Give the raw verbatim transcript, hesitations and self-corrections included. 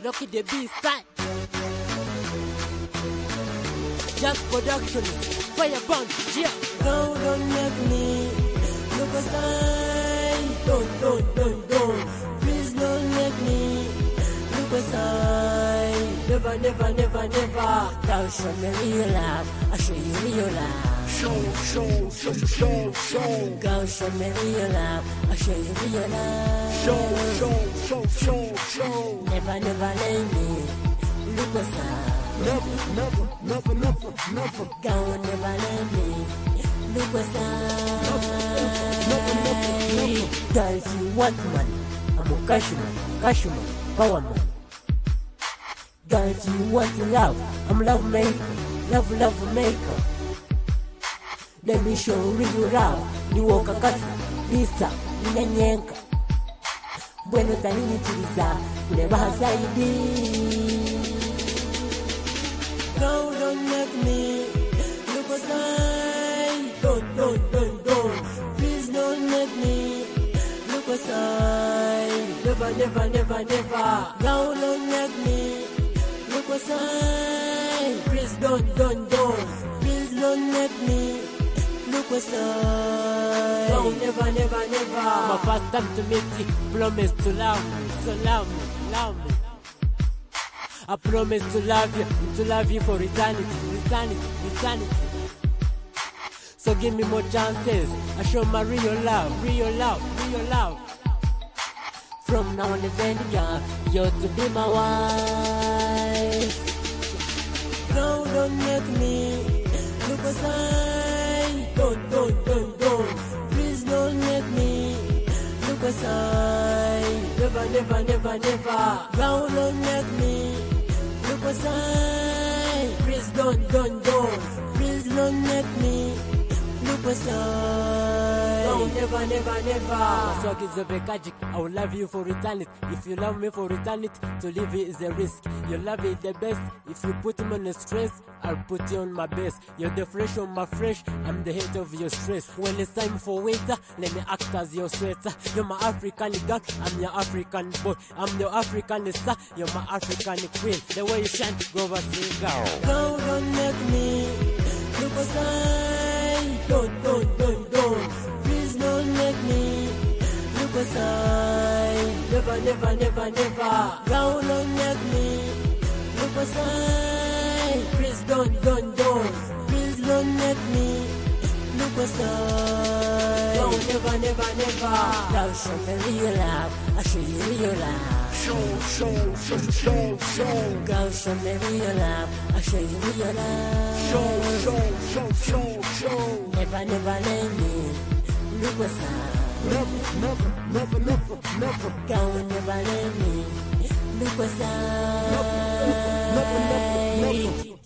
Lucky the beast time. Just Productions, Fireband, yeah. Don't, don't make me look aside. Don't, don't, don't, don't. Please don't make me look aside. Never, never, never, never. Girl, show me real love. I'll show you real love. Show, show, show, show, show. Girl, show me real love. I'll show you real love. Show, show, show, show, show. Never, never let me look aside. Never, never, never, never, never. Girl, never let me look aside. Never, never, never. Girl, if you want money, I'm a cash man, cash man, power man. Girl, if you want love, I'm love maker, love, love maker. Let me show you love. Ni woka kasi, bisa, ninanyenka. Bueno utaninyitiriza, kureba hazaidi. Don't, don't make me look aside. Don't, don't, don't, don't. Please don't make me look aside. Never, never, never, never. Don't, don't make me look aside. Please don't, don't, don't. Please don't make me look aside. Don't, never, never, never. My first time to meet you, promise to love me, so love me, love me. I promise to love you, to love you for eternity, eternity, eternity. So give me more chances. I show my real love, real love, real love. From now on and then, girl, you're to be my wife. Don't, don't make me look aside. Don't, don't, don't, don't. Please don't make me look aside. Never, never, never, never. Don't, don't make me look aside. Please don't, don't, don't. Please don't make me look aside. Don't, never, never, never. So it's a vekagic. I will love you for eternity. If you love me for eternity, to live it is a risk. Your love is the best. If you put me on the stress, I'll put you on my best. You're the fresh on my fresh. I'm the hate of your stress. When it's time for winter, let me act as your sweater. You're my African girl. I'm your African boy. I'm your African star. You're my African queen. The way you shine, go over sing girl. Don't, don't make me look aside. Don't, don't, don't, don't. Please don't make me look aside. Never, never, never, never. Don't, don't make me look aside. Please don't, don't, don't. Please don't make me look aside. Don't, never, never, never. Girl, show me real love. I'll show you real love. Show, show, show, show, show. Girl, show me real love. I'll show you real love. Show, show, show, show, show. Never, never let me look aside. Never, never, never, never, never. Girl, never let me look aside. Never, never, never, never.